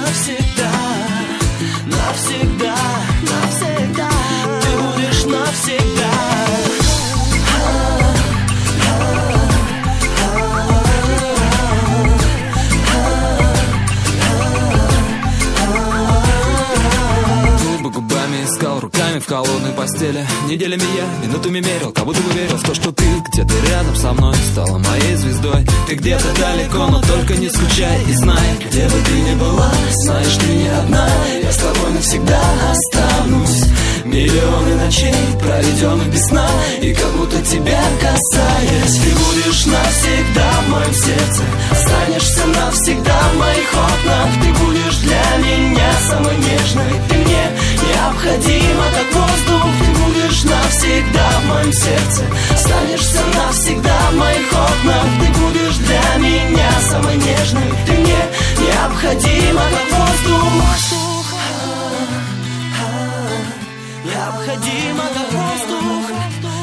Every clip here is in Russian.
навсегда, навсегда, навсегда. Ты будешь навсегда. Искал руками в холодной постели. Неделями я минутами мерил, как будто бы верил в то, что ты где-то рядом со мной стала моей звездой. Ты где-то далеко, но только не скучай и знай, где бы ты ни была, знаешь, ты не одна. Я с тобой навсегда останусь. Миллионы ночей проведем и без сна, и как будто тебя касаясь, ты будешь навсегда в моем сердце, останешься навсегда в моих окнах. Ты будешь для меня самой нежной, ты мне необходима, как воздух. Ты будешь навсегда в моем сердце, останешься навсегда в моих окнах. Ты будешь для меня самой нежной, ты мне необходима, как воздух. Необходимо, как воздух.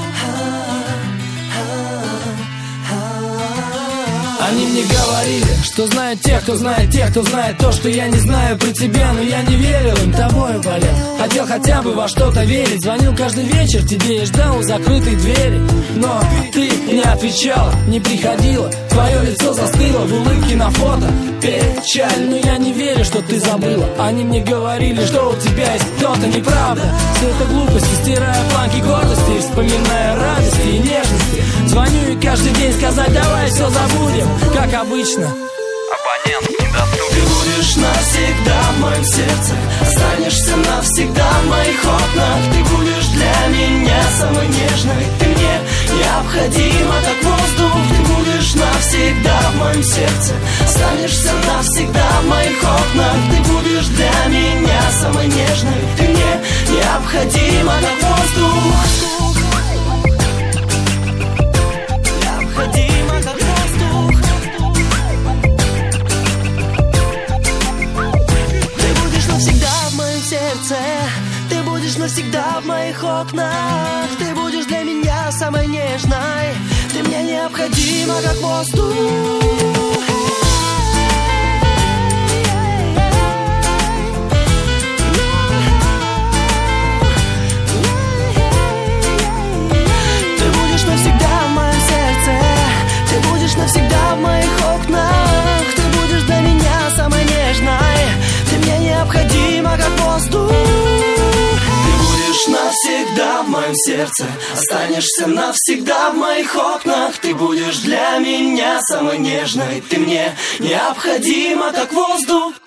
Они мне говорили, что знают тех, кто знает тех, кто знает то, что я не знаю про тебя. Но я не верил им, тобою болел. Хотел хотя бы во что-то верить. Звонил каждый вечер тебе и ждал у закрытой двери. Но ты не отвечала, не приходила. Твое лицо застыло в улыбке на фото. Печаль, но я не верю, что ты забыла. Они мне говорили, что у тебя есть кто-то. Неправда, все это глупости. Стирая планки гордости, вспоминая радости и нежности. Звоню и каждый день сказать, давай все забудем, как обычно. Абонент недоступен. Ты будешь навсегда в моем сердце, останешься навсегда в моих окнах. Ты будешь для меня самой нежной, ты мне необходима, как воздух. Ты будешь навсегда в моем сердце, останешься навсегда в моих окнах. Ты будешь для меня самой нежной, ты мне необходима, как воздух. Необходима, как воздух. Ты будешь навсегда в моем сердце, ты будешь навсегда в моих окнах. Ты будешь для меня самой нежной, ты мне необходима, как воздух. Навсегда в моих окнах. Ты будешь для меня самой нежной, ты мне необходима, как воздух. Ты будешь навсегда в моем сердце, останешься навсегда в моих окнах. Ты будешь для меня самой нежной, ты мне необходима, как воздух.